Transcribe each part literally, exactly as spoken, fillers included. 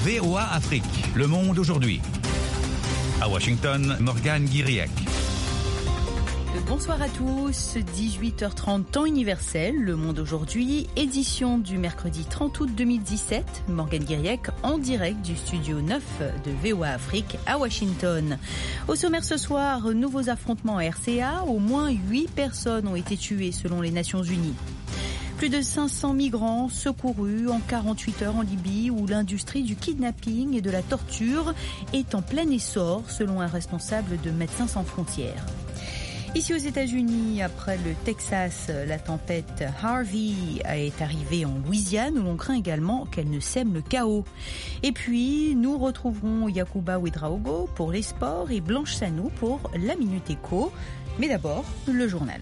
V O A Afrique, Le Monde aujourd'hui. À Washington, Morgane Guiriec. Bonsoir à tous, dix-huit heures trente, temps universel, Le Monde aujourd'hui, édition du mercredi trente août deux mille dix-sept, Morgane Guiriec en direct du studio neuf de V O A Afrique à Washington. Au sommaire ce soir, nouveaux affrontements à R C A, au moins huit personnes ont été tuées selon les Nations Unies. Plus de cinq cents migrants secourus en quarante-huit heures en Libye où l'industrie du kidnapping et de la torture est en plein essor selon un responsable de Médecins sans frontières. Ici aux États-Unis, après le Texas, la tempête Harvey est arrivée en Louisiane où l'on craint également qu'elle ne sème le chaos. Et puis, nous retrouverons Yacouba Ouedraogo pour les sports et Blanche Sanou pour la Minute Éco. Mais d'abord, le journal.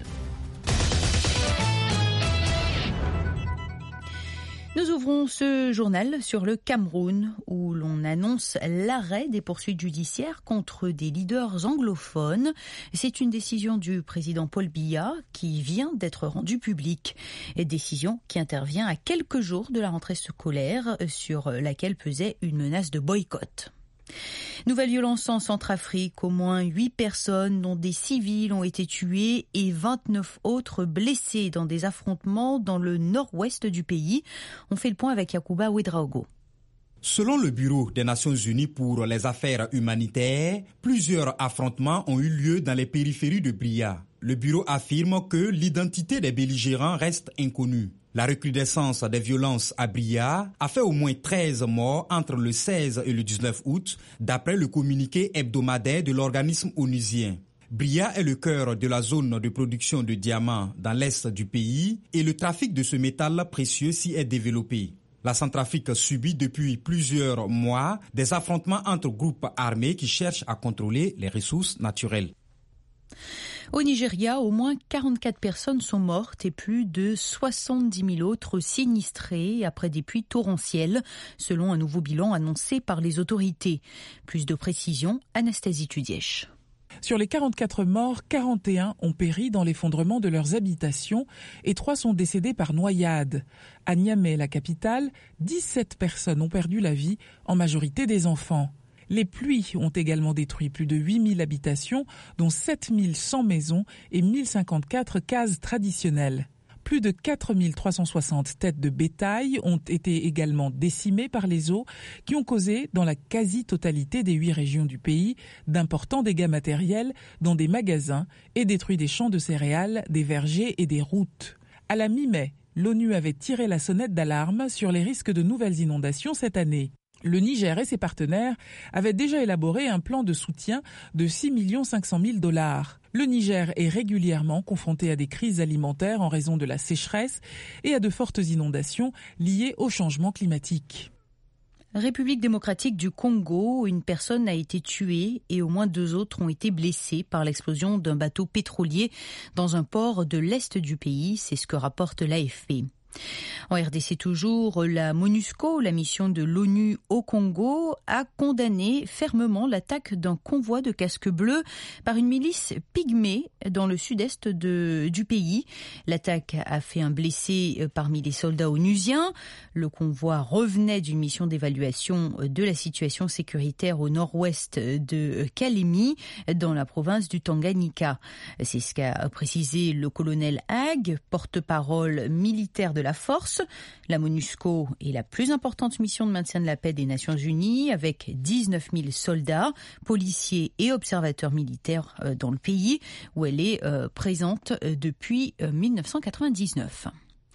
Nous ouvrons ce journal sur le Cameroun où l'on annonce l'arrêt des poursuites judiciaires contre des leaders anglophones. C'est une décision du président Paul Biya qui vient d'être rendue publique. Décision qui intervient à quelques jours de la rentrée scolaire sur laquelle pesait une menace de boycott. Nouvelle violence en Centrafrique, au moins huit personnes, dont des civils, ont été tuées et vingt-neuf autres blessés dans des affrontements dans le nord-ouest du pays. On fait le point avec Yacouba Ouedraogo. Selon le Bureau des Nations Unies pour les affaires humanitaires, plusieurs affrontements ont eu lieu dans les périphéries de Bria. Le bureau affirme que l'identité des belligérants reste inconnue. La recrudescence des violences à Bria a fait au moins treize morts entre le seize et le dix-neuf août, d'après le communiqué hebdomadaire de l'organisme onusien. Bria est le cœur de la zone de production de diamants dans l'est du pays et le trafic de ce métal précieux s'y est développé. La Centrafrique subit depuis plusieurs mois des affrontements entre groupes armés qui cherchent à contrôler les ressources naturelles. Au Nigeria, au moins quarante-quatre personnes sont mortes et plus de soixante-dix mille autres sinistrées après des pluies torrentielles, selon un nouveau bilan annoncé par les autorités. Plus de précisions, Anastasie Tudièche. Sur les quarante-quatre morts, quarante et un ont péri dans l'effondrement de leurs habitations et trois sont décédés par noyade. À Niamey, la capitale, dix-sept personnes ont perdu la vie, en majorité des enfants. Les pluies ont également détruit plus de huit mille habitations, dont sept mille cent maisons et mille cinquante-quatre cases traditionnelles. Plus de quatre mille trois cent soixante têtes de bétail ont été également décimées par les eaux qui ont causé, dans la quasi-totalité des huit régions du pays, d'importants dégâts matériels dans des magasins et détruit des champs de céréales, des vergers et des routes. À la mi-mai, l'ONU avait tiré la sonnette d'alarme sur les risques de nouvelles inondations cette année. Le Niger et ses partenaires avaient déjà élaboré un plan de soutien de six millions cinq cent mille dollars. Le Niger est régulièrement confronté à des crises alimentaires en raison de la sécheresse et à de fortes inondations liées au changement climatique. République démocratique du Congo, une personne a été tuée et au moins deux autres ont été blessés par l'explosion d'un bateau pétrolier dans un port de l'est du pays, c'est ce que rapporte l'A F P. En R D C toujours, la MONUSCO, la mission de l'ONU au Congo, a condamné fermement l'attaque d'un convoi de casques bleus par une milice pygmée dans le sud-est de, du pays. L'attaque a fait un blessé parmi les soldats onusiens. Le convoi revenait d'une mission d'évaluation de la situation sécuritaire au nord-ouest de Kalemi, dans la province du Tanganyika. C'est ce qu'a précisé le colonel Hague, porte-parole militaire de la force. La MONUSCO est la plus importante mission de maintien de la paix des Nations Unies avec dix-neuf mille soldats, policiers et observateurs militaires dans le pays où elle est présente depuis mille neuf cent quatre-vingt-dix-neuf.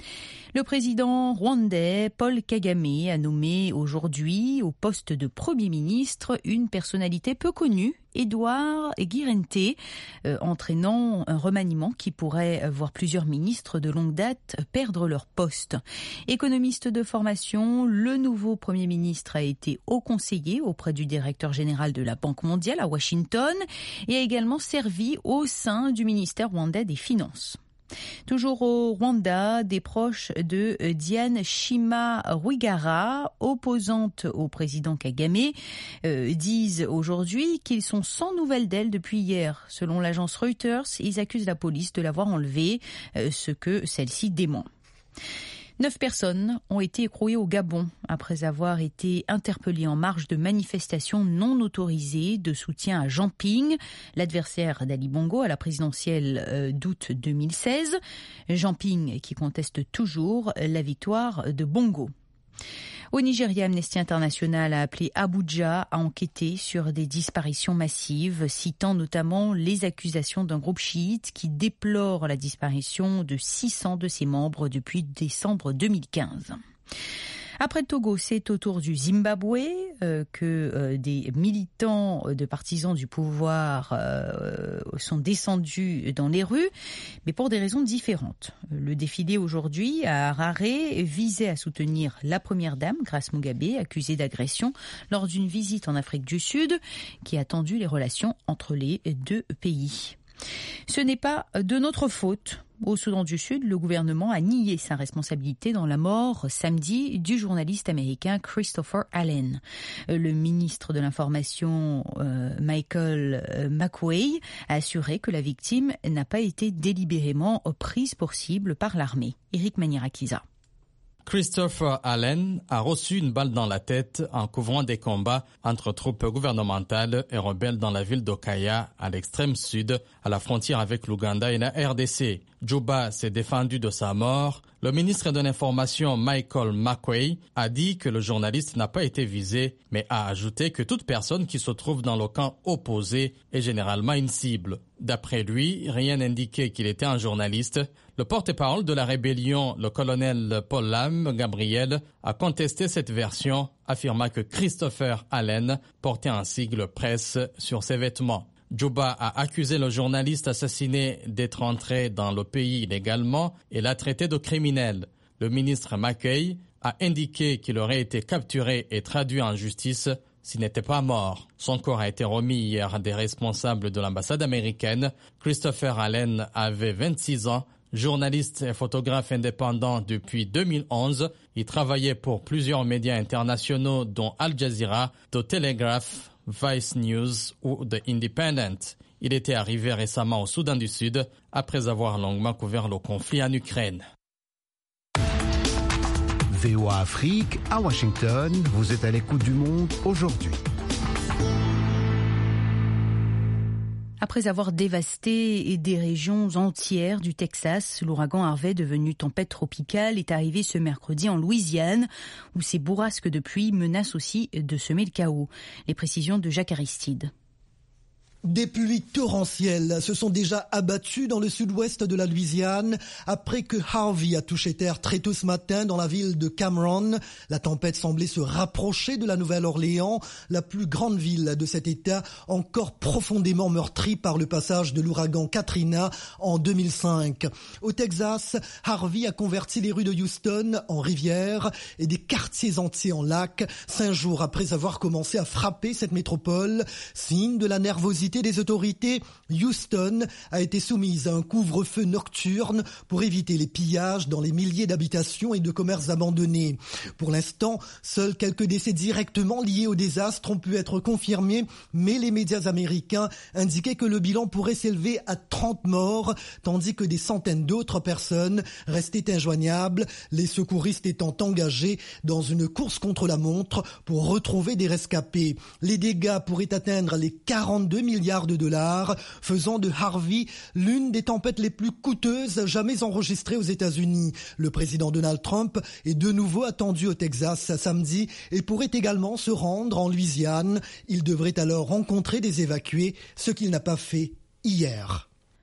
Le président rwandais Paul Kagame a nommé aujourd'hui au poste de Premier ministre une personnalité peu connue, Edouard Guirente, euh, entraînant un remaniement qui pourrait voir plusieurs ministres de longue date perdre leur poste. Économiste de formation, le nouveau Premier ministre a été haut conseiller auprès du directeur général de la Banque mondiale à Washington et a également servi au sein du ministère rwandais des Finances. Toujours au Rwanda, des proches de Diane Shima Rwigara, opposante au président Kagame, euh, disent aujourd'hui qu'ils sont sans nouvelles d'elle depuis hier. Selon l'agence Reuters, ils accusent la police de l'avoir enlevée, euh, ce que celle-ci dément. Neuf personnes ont été écrouées au Gabon après avoir été interpellées en marge de manifestations non autorisées de soutien à Jean Ping, l'adversaire d'Ali Bongo à la présidentielle d'août deux mille seize. Jean Ping qui conteste toujours la victoire de Bongo. Au Nigeria, Amnesty International a appelé Abuja à enquêter sur des disparitions massives, citant notamment les accusations d'un groupe chiite qui déplore la disparition de six cents de ses membres depuis décembre deux mille quinze. Après le Togo, c'est au tour du Zimbabwe euh, que euh, des militants de partisans du pouvoir euh, sont descendus dans les rues, mais pour des raisons différentes. Le défilé aujourd'hui à Harare visait à soutenir la première dame, Grace Mugabe, accusée d'agression lors d'une visite en Afrique du Sud, qui a tendu les relations entre les deux pays. Ce n'est pas de notre faute. Au Soudan du Sud, le gouvernement a nié sa responsabilité dans la mort samedi du journaliste américain Christopher Allen. Le ministre de l'Information euh, Michael euh, McCaughey a assuré que la victime n'a pas été délibérément prise pour cible par l'armée. Eric Manirakiza. Christopher Allen a reçu une balle dans la tête en couvrant des combats entre troupes gouvernementales et rebelles dans la ville d'Okaya, à l'extrême sud, à la frontière avec l'Ouganda et la R D C. Juba s'est défendu de sa mort. Le ministre de l'Information Michael McCaughey a dit que le journaliste n'a pas été visé, mais a ajouté que toute personne qui se trouve dans le camp opposé est généralement une cible. D'après lui, rien n'indiquait qu'il était un journaliste. Le porte-parole de la rébellion, le colonel Paul Lam Gabriel, a contesté cette version, affirmant que Christopher Allen portait un sigle presse sur ses vêtements. Juba a accusé le journaliste assassiné d'être entré dans le pays illégalement et l'a traité de criminel. Le ministre McCaughey a indiqué qu'il aurait été capturé et traduit en justice s'il n'était pas mort. Son corps a été remis hier à des responsables de l'ambassade américaine. Christopher Allen avait vingt-six ans. Journaliste et photographe indépendant depuis deux mille onze, il travaillait pour plusieurs médias internationaux dont Al Jazeera, The Telegraph, Vice News ou The Independent. Il était arrivé récemment au Soudan du Sud après avoir longuement couvert le conflit en Ukraine. V O A Afrique, à Washington, vous êtes à l'écoute du monde aujourd'hui. Après avoir dévasté des régions entières du Texas, l'ouragan Harvey, devenu tempête tropicale, est arrivé ce mercredi en Louisiane, où ces bourrasques de pluie menacent aussi de semer le chaos. Les précisions de Jacques Aristide. Des pluies torrentielles se sont déjà abattues dans le sud-ouest de la Louisiane après que Harvey a touché terre très tôt ce matin dans la ville de Cameron. La tempête semblait se rapprocher de la Nouvelle-Orléans, la plus grande ville de cet État, encore profondément meurtrie par le passage de l'ouragan Katrina en deux mille cinq. Au Texas, Harvey a converti les rues de Houston en rivières et des quartiers entiers en lacs, cinq jours après avoir commencé à frapper cette métropole. Signe de la nervosité des autorités, Houston a été soumise à un couvre-feu nocturne pour éviter les pillages dans les milliers d'habitations et de commerces abandonnés. Pour l'instant, seuls quelques décès directement liés au désastre ont pu être confirmés, mais les médias américains indiquaient que le bilan pourrait s'élever à trente morts, tandis que des centaines d'autres personnes restaient injoignables, les secouristes étant engagés dans une course contre la montre pour retrouver des rescapés. Les dégâts pourraient atteindre les quarante-deux milliards de dollars, faisant de Harvey l'une des tempêtes les plus coûteuses jamais enregistrées aux États-Unis. Le président Donald Trump est de nouveau attendu au Texas samedi et pourrait également se rendre en Louisiane. Il devrait alors rencontrer des évacués, ce qu'il n'a pas fait hier.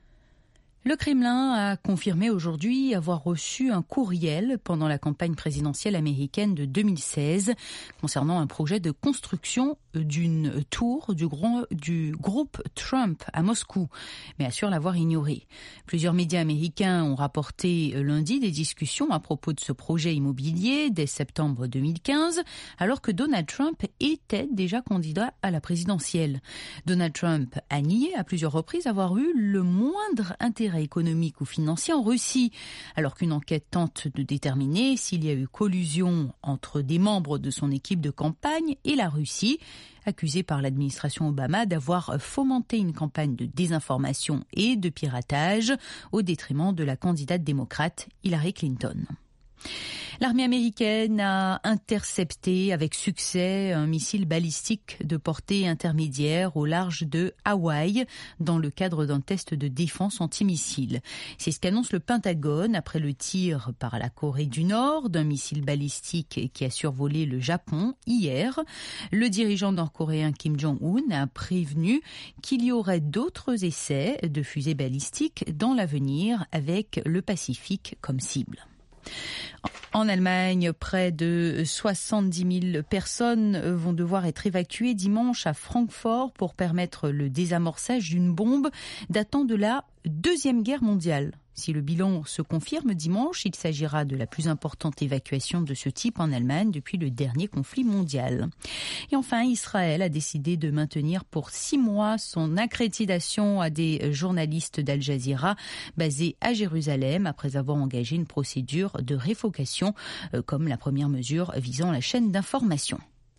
Le Kremlin a confirmé aujourd'hui avoir reçu un courriel pendant la campagne présidentielle américaine de deux mille seize concernant un projet de construction d'une tour du, grand, du groupe Trump à Moscou, mais assure l'avoir ignoré. Plusieurs médias américains ont rapporté lundi des discussions à propos de ce projet immobilier dès septembre deux mille quinze, alors que Donald Trump était déjà candidat à la présidentielle. Donald Trump a nié à plusieurs reprises avoir eu le moindre intérêt économique ou financier en Russie, alors qu'une enquête tente de déterminer s'il y a eu collusion entre des membres de son équipe de campagne et la Russie, accusée par l'administration Obama d'avoir fomenté une campagne de désinformation et de piratage au détriment de la candidate démocrate Hillary Clinton. L'armée américaine a intercepté avec succès un missile balistique de portée intermédiaire au large de Hawaï dans le cadre d'un test de défense antimissile. C'est ce qu'annonce le Pentagone après le tir par la Corée du Nord d'un missile balistique qui a survolé le Japon hier. Le dirigeant nord-coréen Kim Jong-un a prévenu qu'il y aurait d'autres essais de fusées balistiques dans l'avenir avec le Pacifique comme cible. En Allemagne, près de soixante-dix mille personnes vont devoir être évacuées dimanche à Francfort pour permettre le désamorçage d'une bombe datant de la Deuxième Guerre mondiale. Si le bilan se confirme dimanche, il s'agira de la plus importante évacuation de ce type en Allemagne depuis le dernier conflit mondial. Et enfin, Israël a décidé de maintenir pour six mois son accréditation à des journalistes d'Al Jazeera basés à Jérusalem après avoir engagé une procédure de révocation comme la première mesure visant la chaîne d'information.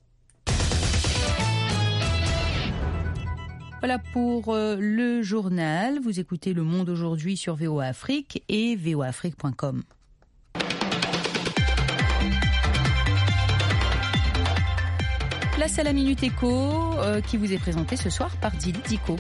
Voilà pour euh, le journal. Vous écoutez Le Monde aujourd'hui sur V O A Afrique et v o a afrique point com. Place à la Minute Éco euh, qui vous est présentée ce soir par Dili Diko.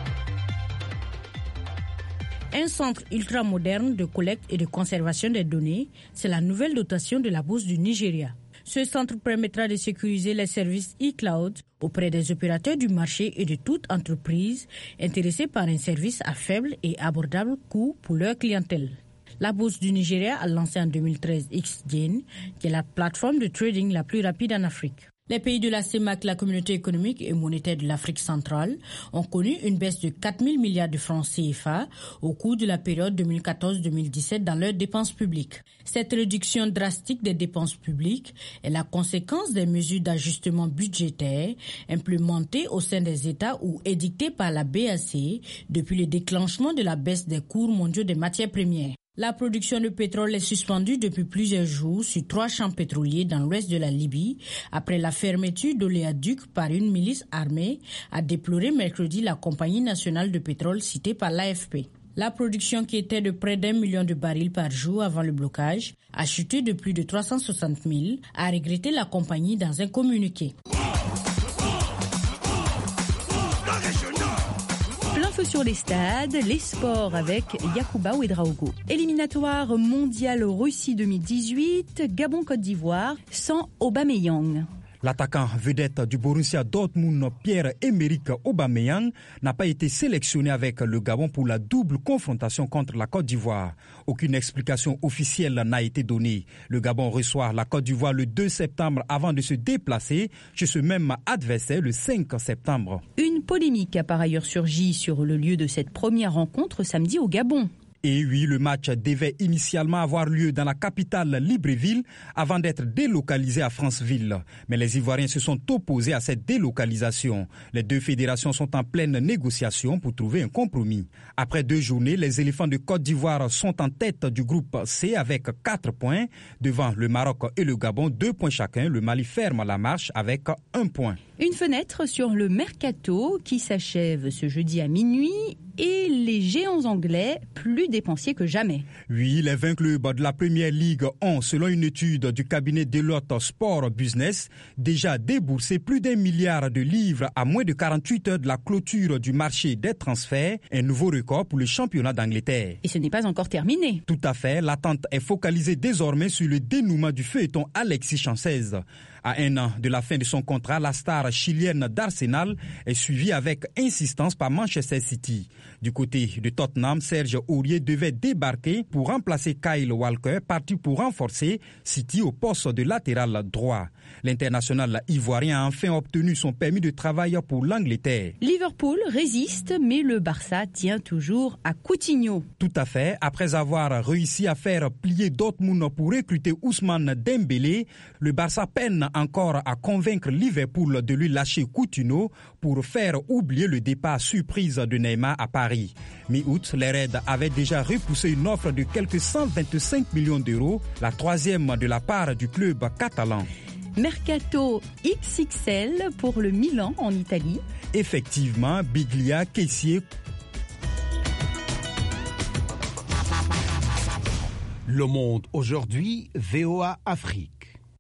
Un centre ultramoderne de collecte et de conservation des données, c'est la nouvelle dotation de la Bourse du Nigeria. Ce centre permettra de sécuriser les services e-cloud auprès des opérateurs du marché et de toute entreprise intéressée par un service à faible et abordable coût pour leur clientèle. La Bourse du Nigeria a lancé en deux mille treize X-Gain, qui est la plateforme de trading la plus rapide en Afrique. Les pays de la C E M A C, la communauté économique et monétaire de l'Afrique centrale, ont connu une baisse de quatre mille milliards de francs C F A au cours de la période deux mille quatorze deux mille dix-sept dans leurs dépenses publiques. Cette réduction drastique des dépenses publiques est la conséquence des mesures d'ajustement budgétaire implémentées au sein des États ou édictées par la B A C depuis le déclenchement de la baisse des cours mondiaux des matières premières. La production de pétrole est suspendue depuis plusieurs jours sur trois champs pétroliers dans l'ouest de la Libye après la fermeture d'oléoducs par une milice armée, a déploré mercredi la compagnie nationale de pétrole citée par l'A F P. La production, qui était de près d'un million de barils par jour avant le blocage, a chuté de plus de trois cent soixante mille, a regretté la compagnie dans un communiqué. Sur les stades, les sports avec Yacouba Ouedraogo. Éliminatoire mondial Russie deux mille dix-huit, Gabon-Côte d'Ivoire, sans Aubameyang. L'attaquant vedette du Borussia Dortmund, Pierre-Emerick Aubameyang, n'a pas été sélectionné avec le Gabon pour la double confrontation contre la Côte d'Ivoire. Aucune explication officielle n'a été donnée. Le Gabon reçoit la Côte d'Ivoire le deux septembre avant de se déplacer chez ce même adversaire le cinq septembre. Une polémique a par ailleurs surgi sur le lieu de cette première rencontre samedi au Gabon. Et oui, le match devait initialement avoir lieu dans la capitale Libreville avant d'être délocalisé à Franceville. Mais les Ivoiriens se sont opposés à cette délocalisation. Les deux fédérations sont en pleine négociation pour trouver un compromis. Après deux journées, les éléphants de Côte d'Ivoire sont en tête du groupe C avec quatre points. Devant le Maroc et le Gabon, deux points chacun. Le Mali ferme la marche avec un point. Une fenêtre sur le Mercato qui s'achève ce jeudi à minuit et les géants anglais plus dépensiers que jamais. Oui, les vingt clubs de la Première Ligue ont, selon une étude du cabinet Deloitte Sport Business, déjà déboursé plus d'un milliard de livres à moins de quarante-huit heures de la clôture du marché des transferts, un nouveau record pour le championnat d'Angleterre. Et ce n'est pas encore terminé. Tout à fait, l'attente est focalisée désormais sur le dénouement du feuilleton Alexis Sanchez. À un an de la fin de son contrat, la star chilienne d'Arsenal est suivie avec insistance par Manchester City. Du côté de Tottenham, Serge Aurier devait débarquer pour remplacer Kyle Walker, parti pour renforcer City au poste de latéral droit. L'international ivoirien a enfin obtenu son permis de travail pour l'Angleterre. Liverpool résiste, mais le Barça tient toujours à Coutinho. Tout à fait. Après avoir réussi à faire plier Dortmund pour recruter Ousmane Dembélé, le Barça peine encore à convaincre Liverpool de lui lâcher Coutinho pour faire oublier le départ surprise de Neymar à Paris. Mi-août, les Reds avaient déjà repoussé une offre de quelques cent vingt-cinq millions d'euros, la troisième de la part du club catalan. Mercato X X L pour le Milan en Italie. Effectivement, Biglia, Kessié. Le Monde aujourd'hui, V O A Afrique.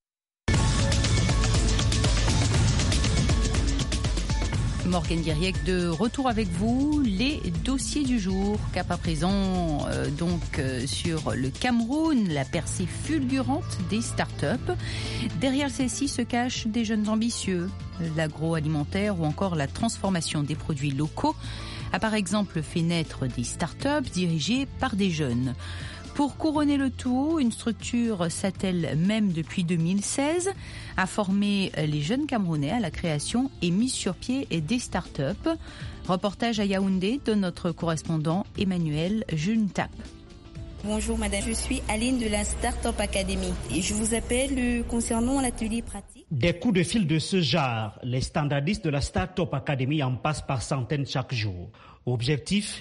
Morgane Guiriec de retour avec vous. Les dossiers du jour, cap à présent euh, donc euh, sur le Cameroun, la percée fulgurante des start-up. Derrière celle-ci se cachent des jeunes ambitieux, l'agroalimentaire ou encore la transformation des produits locaux a par exemple fait naître des start-up dirigées par des jeunes. Pour couronner le tout, une structure s'attelle même depuis deux mille seize à former les jeunes Camerounais à la création et mise sur pied des start-up. Reportage à Yaoundé de notre correspondant Emmanuel Juntap. Bonjour madame, je suis Aline de la Startup Academy et je vous appelle concernant l'atelier pratique. Des coups de fil de ce genre, les standardistes de la Startup Academy en passent par centaines chaque jour. Objectif :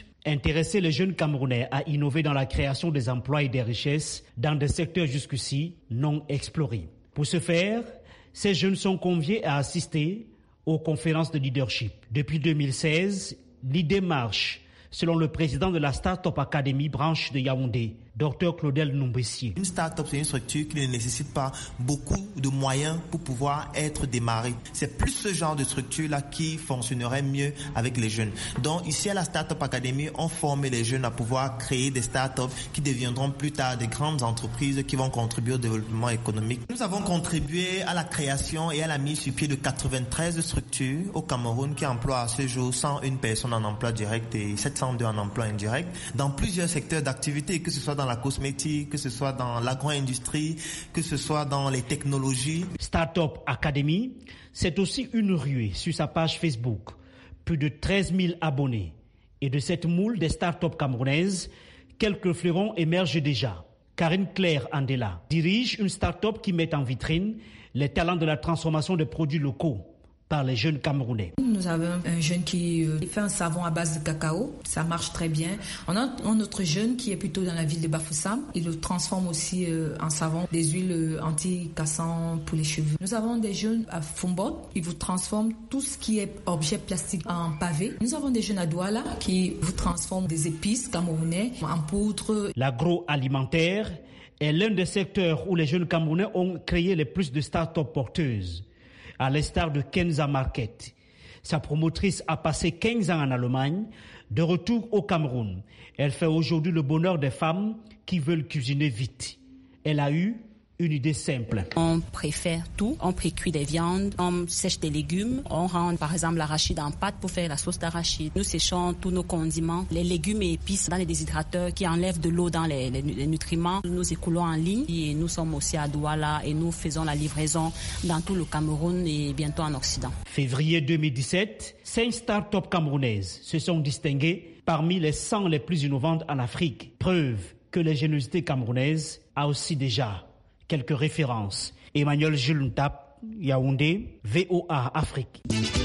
intéresser les jeunes Camerounais à innover dans la création des emplois et des richesses dans des secteurs jusqu'ici non explorés. Pour ce faire, ces jeunes sont conviés à assister aux conférences de leadership. Depuis deux mille seize, l'idée marche, selon le président de la Startup Academy branche de Yaoundé, Docteur Claudel Numbessier. Une start-up, c'est une structure qui ne nécessite pas beaucoup de moyens pour pouvoir être démarrée. C'est plus ce genre de structure-là qui fonctionnerait mieux avec les jeunes. Donc ici à la Startup Academy, on forme les jeunes à pouvoir créer des start-up qui deviendront plus tard des grandes entreprises qui vont contribuer au développement économique. Nous avons contribué à la création et à la mise sur pied de quatre-vingt-treize structures au Cameroun qui emploient à ce jour cent une personnes en emploi direct et sept cent deux en emploi indirect dans plusieurs secteurs d'activité, que ce soit dans la cosmétique, que ce soit dans l'agro-industrie, que ce soit dans les technologies. Startup Academy, c'est aussi une ruée sur sa page Facebook. Plus de treize mille abonnés. Et de cette moule des startups camerounaises, quelques fleurons émergent déjà. Karine Claire Andela dirige une startup qui met en vitrine les talents de la transformation de produits locaux par les jeunes Camerounais. Nous avons un jeune qui fait un savon à base de cacao, ça marche très bien. On a un autre jeune qui est plutôt dans la ville de Bafoussam, il le transforme aussi en savon, des huiles anti-cassantes pour les cheveux. Nous avons des jeunes à Fombot, ils vous transforment tout ce qui est objet plastique en pavé. Nous avons des jeunes à Douala qui vous transforment des épices camerounais en poudre. L'agroalimentaire est l'un des secteurs où les jeunes Camerounais ont créé le plus de start-up porteuses. À l'instar de Kenza Market. Sa promotrice a passé quinze ans en Allemagne, de retour au Cameroun. Elle fait aujourd'hui le bonheur des femmes qui veulent cuisiner vite. Elle a eu une idée simple. On préfère tout. On précuit des viandes, on sèche des légumes, on rend par exemple l'arachide en pâte pour faire la sauce d'arachide. Nous séchons tous nos condiments, les légumes et épices dans les déshydrateurs qui enlèvent de l'eau dans les, les, les nutriments. Nous écoulons en ligne et nous sommes aussi à Douala et nous faisons la livraison dans tout le Cameroun et bientôt en Occident. Février deux mille dix-sept, cinq start-up camerounaises se sont distinguées parmi les cent les plus innovantes en Afrique. Preuve que l'ingéniosité camerounaise a aussi déjà quelques références. Emmanuel Juntap, Yaoundé, V O A Afrique.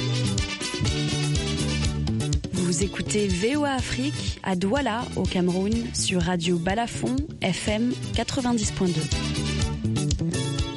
Vous écoutez V O A Afrique à Douala, au Cameroun, sur Radio Balafon, F M quatre-vingt-dix point deux.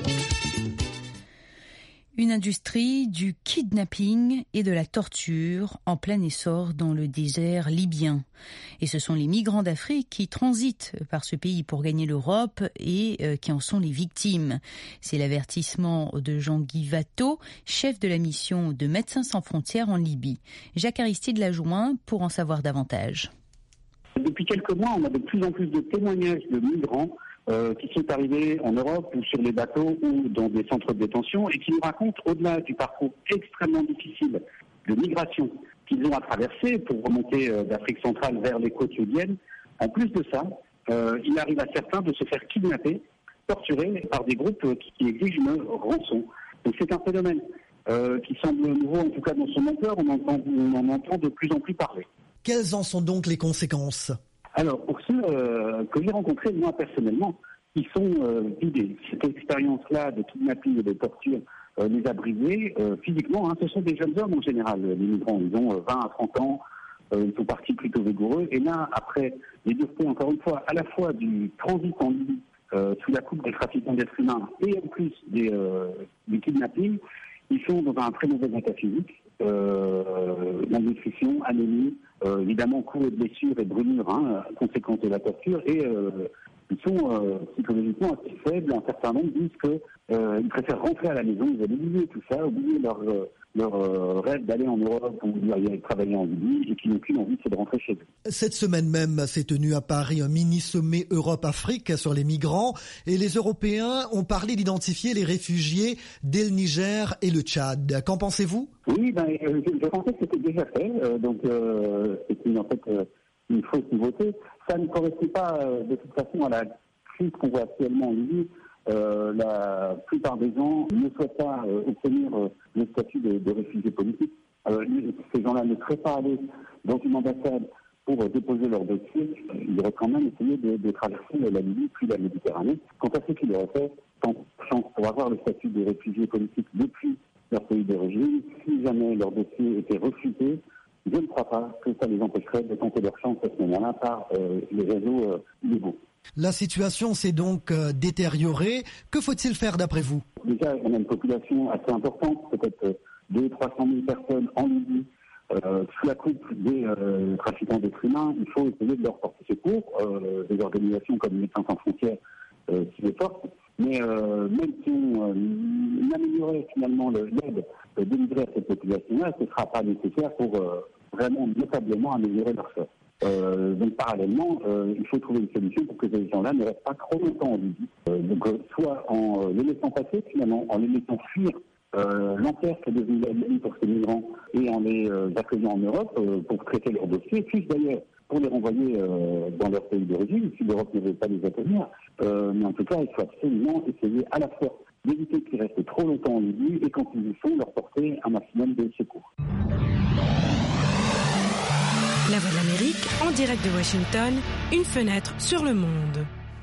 Une industrie du kidnapping et de la torture en plein essor dans le désert libyen. Et ce sont les migrants d'Afrique qui transitent par ce pays pour gagner l'Europe et euh, qui en sont les victimes. C'est l'avertissement de Jean-Guy Watteau, chef de la mission de Médecins sans frontières en Libye. Jacques Aristide l'a joint pour en savoir davantage. Depuis quelques mois, on a de plus en plus de témoignages de migrants Euh, qui sont arrivés en Europe ou sur les bateaux ou dans des centres de détention et qui nous racontent, au-delà du parcours extrêmement difficile de migration qu'ils ont à traverser pour remonter euh, d'Afrique centrale vers les côtes libyennes, en plus de ça, euh, il arrive à certains de se faire kidnapper, torturer par des groupes qui, qui exigent une rançon. Donc c'est un phénomène euh, qui semble nouveau, en tout cas dans son ampleur, on, entend, on en entend de plus en plus parler. Quelles en sont donc les conséquences ? Alors, pour ceux euh, que j'ai rencontrés, moi personnellement, ils sont euh, vidés. Cette expérience-là de kidnapping et de torture euh, les a brisés euh, physiquement. Hein. Ce sont des jeunes hommes en général, les migrants. Ils ont euh, vingt à trente ans, euh, ils sont partis plutôt vigoureux. Et là, après les duretés, encore une fois, à la fois du transit en Libye, euh, sous la coupe des trafiquants d'êtres humains, et en plus des, euh, du kidnapping, ils sont dans un très mauvais état physique. Euh, malnutrition, anémie, euh, évidemment coups et blessures et brûlures, hein, conséquences de la torture, et euh, ils sont euh, psychologiquement assez faibles. Un certain nombre disent qu'ils euh, préfèrent rentrer à la maison, ils veulent oublier tout ça, oublier leur, euh, leur euh, rêve d'aller en Europe ou d'aller travailler en Libye, et qui n'ont qu'une envie, c'est de rentrer chez eux. Cette semaine même s'est tenu à Paris un mini-sommet Europe-Afrique sur les migrants, et les Européens ont parlé d'identifier les réfugiés dès le Niger et le Tchad. Qu'en pensez-vous ? Oui, ben, je, je pensais que c'était déjà fait, euh, donc euh, c'est en fait euh, une fausse nouveauté. Ça ne correspond pas euh, de toute façon à la crise qu'on voit actuellement en Libye. Euh, la plupart des gens ne souhaitent pas euh, obtenir euh, le statut de, de réfugiés politiques. Euh, ces gens-là ne seraient pas allés dans une ambassade pour euh, déposer leur dossier. Ils auraient quand même essayé de, de traverser la Libye puis la Méditerranée. Quant à ce qu'ils auraient fait, sans chance pour avoir le statut de réfugiés politiques depuis leur pays d'origine, si jamais leur dossier était refusé, je ne crois pas que ça les empêcherait de tenter leur chance à ce moment-là par euh, les réseaux euh, illégaux. La situation s'est donc euh, détériorée. Que faut-il faire d'après vous ? Déjà, on a une population assez importante, peut-être deux à trois cent mille personnes en Libye, euh, sous la coupe des euh, trafiquants d'êtres humains. Il faut essayer de leur porter secours. Euh, des organisations comme Médecins sans frontières euh, s'y efforcent. Mais euh, même si on euh, améliorait finalement l'aide euh, délivrée à cette population-là, ce ne sera pas nécessaire pour euh, vraiment notablement améliorer leur sort. Euh, donc parallèlement, euh, il faut trouver une solution pour que ces gens-là ne restent pas trop longtemps en Libye. Euh, donc euh, soit en euh, les laissant passer finalement, en les laissant fuir euh, l'enfer qu'est devenue la Libye pour ces migrants et en les euh, accueillant en Europe euh, pour traiter leurs dossiers, puis d'ailleurs pour les renvoyer euh, dans leur pays d'origine, si l'Europe ne veut pas les accueillir. Euh, mais en tout cas, il faut absolument essayer à la fois d'éviter qu'ils restent trop longtemps en Libye et quand ils y sont, leur porter un maximum de secours. La Voix de l'Amérique, en direct de Washington, une fenêtre sur le monde.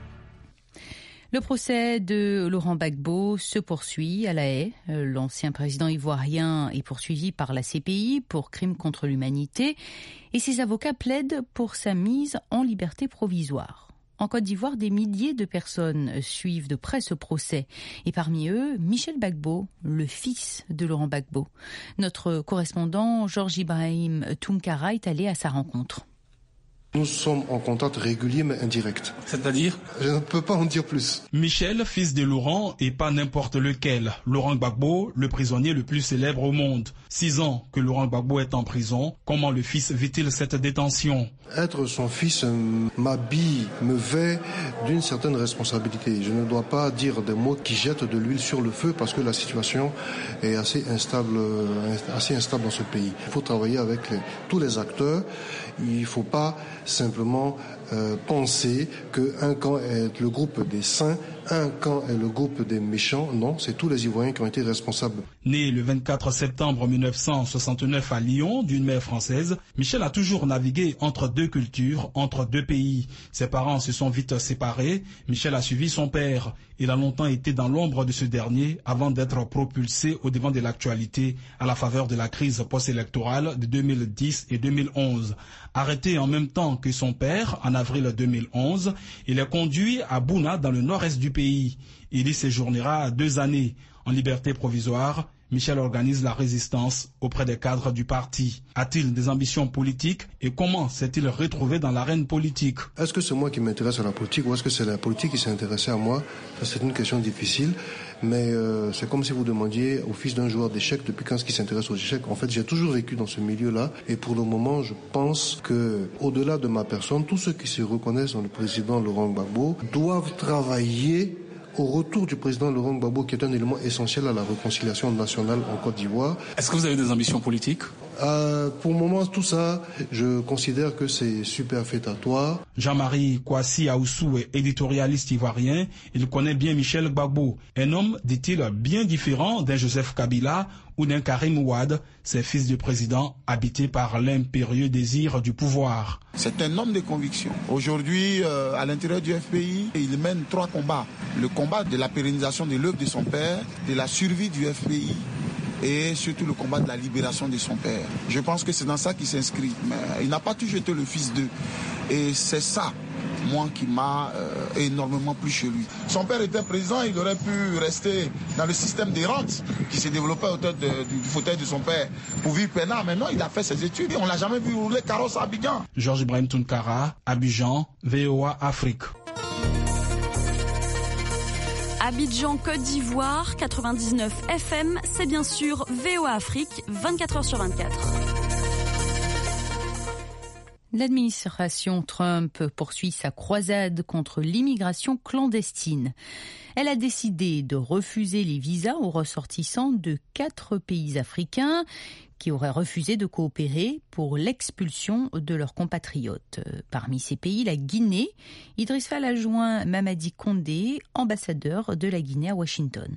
Le procès de Laurent Gbagbo se poursuit à La Haye. L'ancien président ivoirien est poursuivi par la C P I pour crimes contre l'humanité et ses avocats plaident pour sa mise en liberté provisoire. En Côte d'Ivoire, des milliers de personnes suivent de près ce procès. Et parmi eux, Michel Gbagbo, le fils de Laurent Gbagbo. Notre correspondant Georges Ibrahim Tounkara est allé à sa rencontre. Nous sommes en contact régulier mais indirect. C'est-à-dire ? Je ne peux pas en dire plus. Michel, fils de Laurent, et pas n'importe lequel. Laurent Gbagbo, le prisonnier le plus célèbre au monde. Six ans que Laurent Gbagbo est en prison. Comment le fils vit-il cette détention ? Être son fils m'habille, me vêt d'une certaine responsabilité. Je ne dois pas dire des mots qui jettent de l'huile sur le feu parce que la situation est assez instable, assez instable dans ce pays. Il faut travailler avec les, tous les acteurs. Il ne faut pas simplement euh, penser qu'un camp est le groupe des saints, un camp est le groupe des méchants. Non, c'est tous les Ivoiriens qui ont été responsables. Né le vingt-quatre septembre mille neuf cent soixante-neuf à Lyon, d'une mère française, Michel a toujours navigué entre deux cultures, entre deux pays. Ses parents se sont vite séparés. Michel a suivi son père. Il a longtemps été dans l'ombre de ce dernier avant d'être propulsé au devant de l'actualité à la faveur de la crise post-électorale de deux mille dix et deux mille onze. Arrêté en même temps que son père en avril deux mille onze, il est conduit à Bouna dans le nord-est du pays. Il y séjournera deux années en liberté provisoire. Michel organise la résistance auprès des cadres du parti. A-t-il des ambitions politiques et comment s'est-il retrouvé dans l'arène politique ? Est-ce que c'est moi qui m'intéresse à la politique ou est-ce que c'est la politique qui s'est intéressée à moi ? Ça, c'est une question difficile, mais euh, c'est comme si vous demandiez au fils d'un joueur d'échecs depuis quand est-ce qu'il s'intéresse aux échecs. En fait, j'ai toujours vécu dans ce milieu-là et pour le moment, je pense que au-delà de ma personne, tous ceux qui se reconnaissent dans le président Laurent Gbagbo doivent travailler au retour du président Laurent Gbagbo, qui est un élément essentiel à la réconciliation nationale en Côte d'Ivoire. Est-ce que vous avez des ambitions politiques ? Euh, pour le moment, tout ça, je considère que c'est superfétatoire. Jean-Marie Kouassi Aoussou est éditorialiste ivoirien. Il connaît bien Michel Gbagbo. Un homme, dit-il, bien différent d'un Joseph Kabila ou d'un Karim Ouad, ces fils du président habités par l'impérieux désir du pouvoir. C'est un homme de conviction. Aujourd'hui, euh, à l'intérieur du F P I, il mène trois combats. Le combat de la pérennisation de l'œuvre de son père, de la survie du F P I, et surtout le combat de la libération de son père. Je pense que c'est dans ça qu'il s'inscrit. Mais il n'a pas toujours été le fils d'eux. Et c'est ça, moi, qui m'a euh, énormément plu chez lui. Son père était président, il aurait pu rester dans le système des rentes qui s'est développé autour de, du, du fauteuil de son père pour vivre peinard. Maintenant, il a fait ses études et on ne l'a jamais vu rouler carrosse à Abidjan. Georges Ibrahim Tounkara, Abidjan, V O A Afrique. Abidjan, Côte d'Ivoire, quatre-vingt-dix-neuf F M, c'est bien sûr V O A Afrique, vingt-quatre heures sur vingt-quatre. L'administration Trump poursuit sa croisade contre l'immigration clandestine. Elle a décidé de refuser les visas aux ressortissants de quatre pays africains qui auraient refusé de coopérer pour l'expulsion de leurs compatriotes. Parmi ces pays, la Guinée. Idriss Fall a joint Mamadi Condé, ambassadeur de la Guinée à Washington.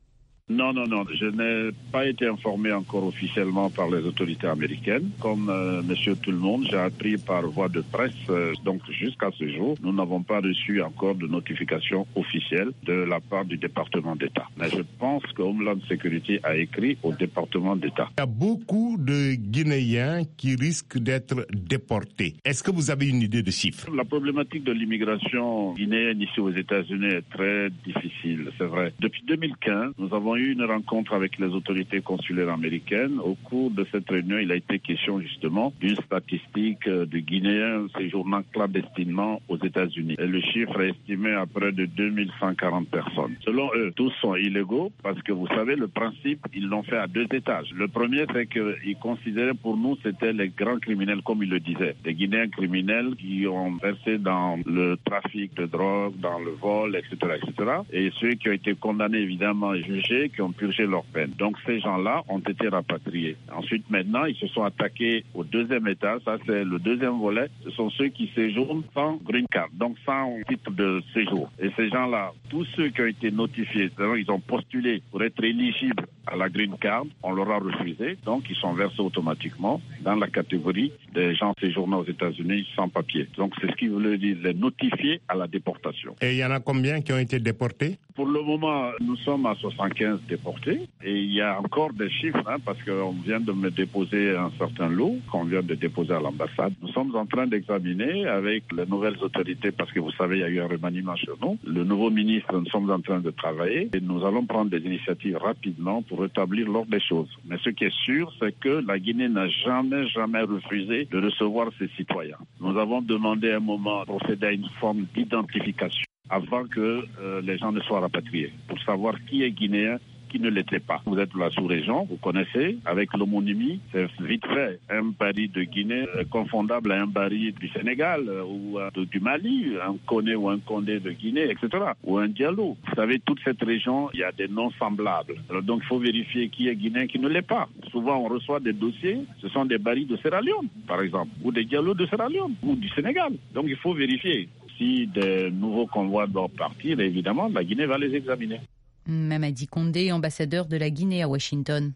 Non, non, non. Je n'ai pas été informé encore officiellement par les autorités américaines. Comme euh, monsieur tout le monde, j'ai appris par voie de presse. Euh, donc jusqu'à ce jour, nous n'avons pas reçu encore de notification officielle de la part du département d'État. Mais je pense que Homeland Security a écrit au département d'État. Il y a beaucoup de Guinéens qui risquent d'être déportés. Est-ce que vous avez une idée de chiffres? La problématique de l'immigration guinéenne ici aux États-Unis est très difficile, c'est vrai. Depuis deux mille quinze, nous avons eu une rencontre avec les autorités consulaires américaines. Au cours de cette réunion, il a été question justement d'une statistique de Guinéens séjournant clandestinement aux États-Unis. Et le chiffre est estimé à près de deux mille cent quarante personnes. Selon eux, tous sont illégaux parce que vous savez, le principe, ils l'ont fait à deux étages. Le premier, c'est qu'ils considéraient pour nous, c'était les grands criminels, comme ils le disaient. Des Guinéens criminels qui ont versé dans le trafic de drogue, dans le vol, et cetera, et cetera. Et ceux qui ont été condamnés, évidemment, et jugés, qui ont purgé leur peine. Donc ces gens-là ont été rapatriés. Ensuite, maintenant, ils se sont attaqués au deuxième étage. Ça, c'est le deuxième volet. Ce sont ceux qui séjournent sans green card, donc sans titre de séjour. Et ces gens-là, tous ceux qui ont été notifiés, ils ont postulé pour être éligibles à la green card, on leur a refusé. Donc, ils sont versés automatiquement dans la catégorie des gens séjournant aux États-Unis sans papier. Donc, c'est ce qui veut dire les notifier à la déportation. Et il y en a combien qui ont été déportés? Pour le moment, nous sommes à soixante-quinze déportés. Et il y a encore des chiffres, hein, parce qu'on vient de me déposer un certain lot qu'on vient de déposer à l'ambassade. Nous sommes en train d'examiner avec les nouvelles autorités, parce que vous savez, il y a eu un remaniement chez nous. Le nouveau ministre, nous sommes en train de travailler et nous allons prendre des initiatives rapidement pour rétablir l'ordre des choses. Mais ce qui est sûr, c'est que la Guinée n'a jamais, jamais refusé de recevoir ses citoyens. Nous avons demandé à un moment de procéder à une forme d'identification avant que euh, les gens ne soient rapatriés, pour savoir qui est guinéen, qui ne l'était pas. Vous êtes de la sous-région, vous connaissez, avec l'homonymie, c'est vite fait. Un Bari de Guinée euh, confondable à un Bari du Sénégal euh, ou euh, de, du Mali, un Koné ou un Condé de Guinée, et cetera. Ou un Diallo. Vous savez, toute cette région, il y a des noms semblables. Alors donc, il faut vérifier qui est guinéen, qui ne l'est pas. Souvent, on reçoit des dossiers, ce sont des Bari de Sierra Leone, par exemple, ou des Diallo de Sierra Leone, ou du Sénégal. Donc, il faut vérifier. Si des nouveaux convois doivent partir, évidemment, la Guinée va les examiner. Mamadi Condé, ambassadeur de la Guinée à Washington.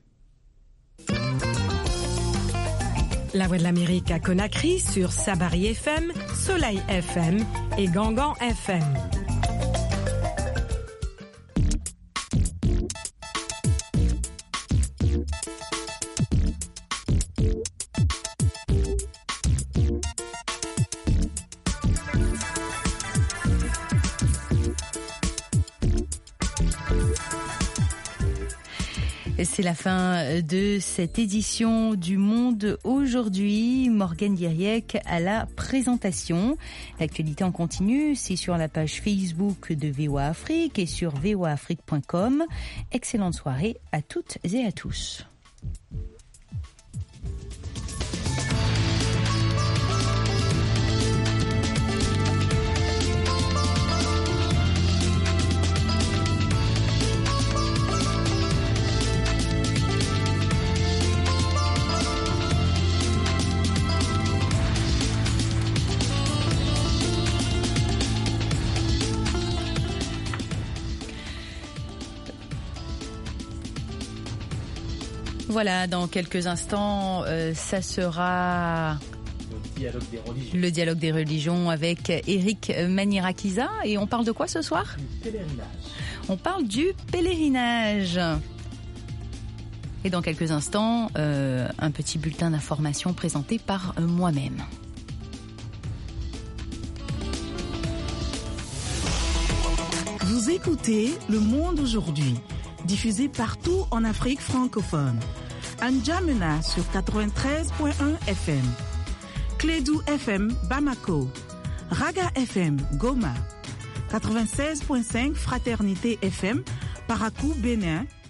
La Voix de l'Amérique à Conakry sur Sabari F M, Soleil F M et Gangan F M. C'est la fin de cette édition du Monde aujourd'hui. Morgane Diriec à la présentation. L'actualité en continu, c'est sur la page Facebook de V O A Afrique et sur v o a afrique point com. Excellente soirée à toutes et à tous. Voilà, dans quelques instants, euh, ça sera le dialogue des religions, le dialogue des religions avec Eric Manirakiza. Et on parle de quoi ce soir? Du pèlerinage. On parle du pèlerinage. Et dans quelques instants, euh, un petit bulletin d'information présenté par euh, moi-même. Vous écoutez Le Monde aujourd'hui, diffusé partout en Afrique francophone. N'Djamena sur quatre-vingt-treize point un F M, Clédou F M Bamako, Raga F M Goma, quatre-vingt-seize virgule cinq Fraternité F M, Parakou, Bénin,